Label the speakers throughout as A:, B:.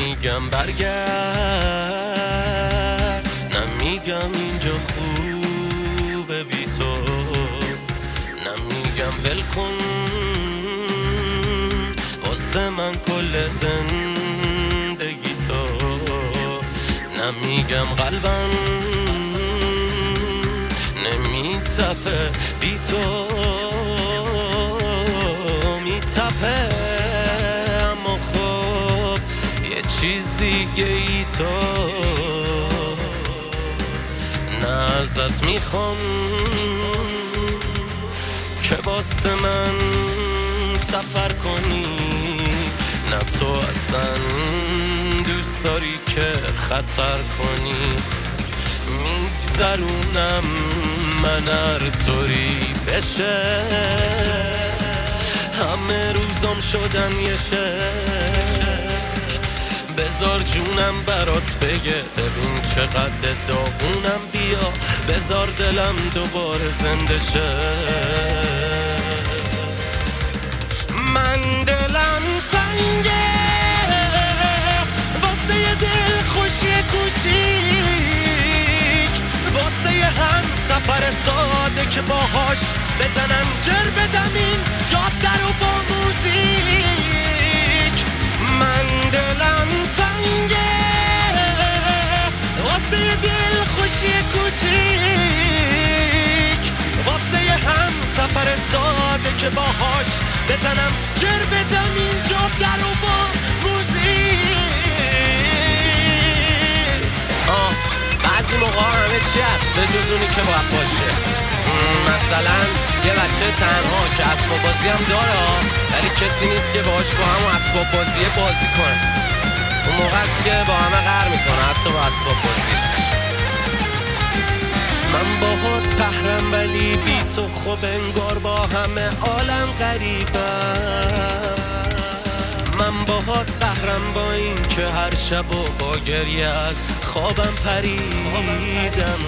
A: نمیگم برگرد، نمیگم اینجا خوبه بی تو، نمیگم ول کن واسه من کل زندگی تو، نمیگم قلبم نمیتپه بی تو، میتپه اما خب یه چیز دیگه ای تو، نه ازت میخوام که واسه من سفر کنی، نه تو اصلا دوست داری که خطر کنی، میگذرونم من هر طوری بشه، همه روزام شدن یه شک، بذار جونم برات بگه ببین چقدر داغونم، بیا بذار دلم دوباره زنده شه، من دلم تنگه واسه یه دل خوشی کوچیک، واسه یه هم سفر ساده که باهاش بزنم جر بدم این جاده رو با موزیک، من دلم تنگه واسه یه دل خوشی کوچیک، واسه یه هم سفر ساده که باهاش بزنم جر بدم این جاده رو با موزیک. بعضی موقع همه چی هست به جز اونی که باید باشه، مثلا یه بچه تنها که اسباب بازی هم داره ولی کسی نیست که باهاش با همون اسباب بازی بازی کنه، اون موقع است که با همه قهر میکنه حتی با اسباب بازیش. من باهات قهرم ولی بی تو خب انگار با همه عالم غریبم، من باهات قهرم با این که هر شب و با گریه از خوابم پریدم،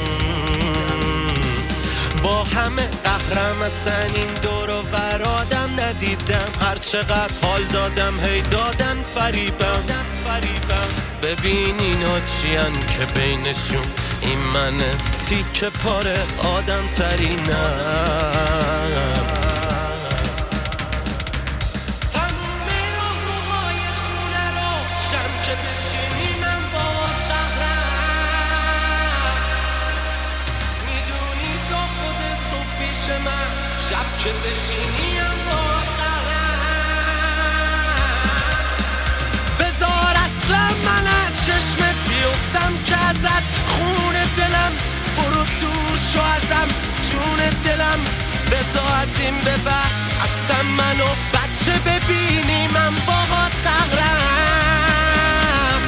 A: با همه قهرم اصلا این دور و برادم ندیدم، هر چقدر حال دادم هی دادن فریبم، ببین اینا چیان که بینشون این منه تیکه پاره آدم ترینم، تموم راهروهای خونه رو شم که بچینی من باهات قهرم، میدونی تا خود صبح پیش من شب که بشینیم باهات قهرم، بذار اصلا من از چشمت بیفتم که ازت خون دلم برو دور شو ازم جون دلم، بذار از این به بعد اصلا منو بچه ببینی من باهات قهرم،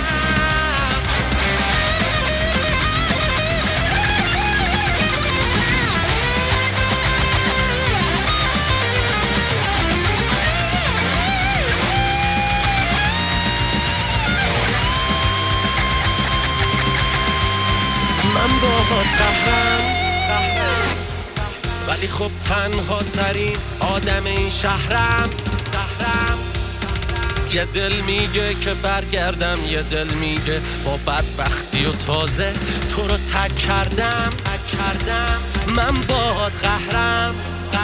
A: من باهات قهرم، ولی خب تنها ترین آدم این شهرم، یه دل میگه که برگردم، یه دل میگه با بدبختی و تازه تو رو تک کردم، من باهات قهرم،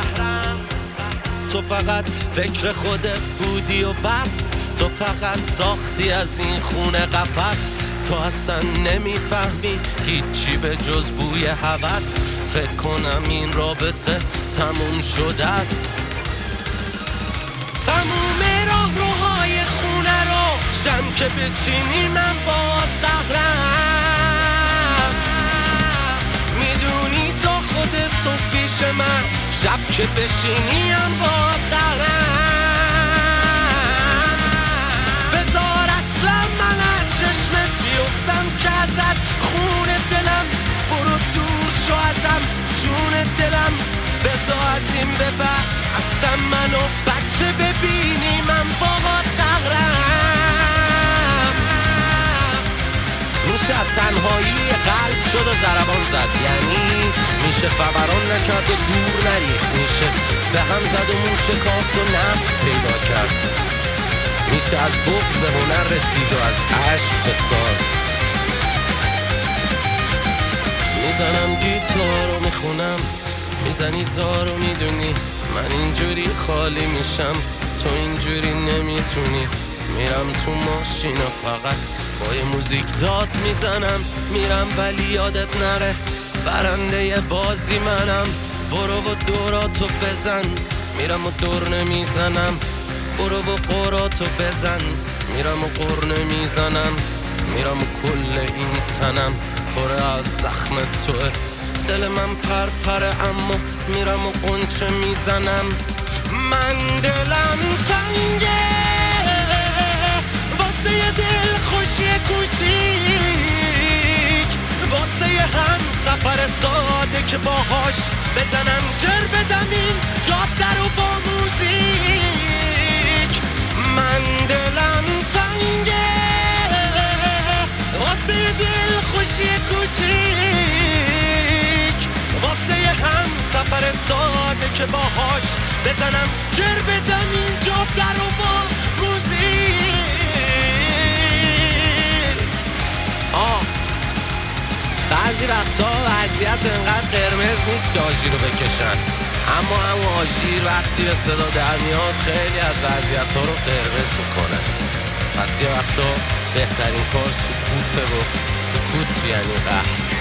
A: تو فقط فکر خودت بودی و بس، تو فقط ساختی از این خونه قفس، تو اصلا نمیفهمی هیچی به جز بوی هوس، فکر کنم این رابطه تموم شده است، تموم راهروهای خونه رو شم که بچینی من باهات قهرم، میدونی تا خود صبح پیش من شب که بشینی هم باهات قهرم، بذار اصلا من از چشمت بیفتم که ازت خون دلم برو دور شو ازم جون دلم، بذار از این به بعد اصلا منو بچه ببینی من باهات قهرم، میشه تنهایی قلب شد و ضربان زد، یعنی میشه فوران نکرد و دور نریخت، میشه به هم زد و موشه کافت و نفس پیدا کرد، میشه از بغض به هنر رسید و از عشق به ساز. میزنم گیتار و میخونم، میزنی زار و میدونی من اینجوری خالی میشم، تو اینجوری نمیتونی. میرم تو ماشین و فقط با یه موزیک داد میزنم، میرم ولی یادت نره برنده بازی منم. برو و دوراتو بزن، میرم و دور نمیزنم. برو و قراتو بزن، میرم و قر نمیزنم. میرم و کل این تنم پر از زخم توه، دل من پرپره اما میرم و قنچه میزنم. من دلم تنگه واسه یه دل خوشی کوچیک، واسه یه هم سفر ساده که باهاش بزنم جر بدم این جاده رو با موزیک. من دلم تنگه واسه یه دل خوشی کوچیک، واسه یه هم سفر ساده که باهاش بزنم جر بدم این جاده رو با موزیک. بعضی وقتا وضعیت انقدر قرمز نیست که آژیر رو بکشن، اما همون آژیر وقتی به صدا در میاد خیلی از وضعیت ها رو قرمز میکنه. پس یه وقتا بهترین کار سکوته و سکوت یعنی قهر.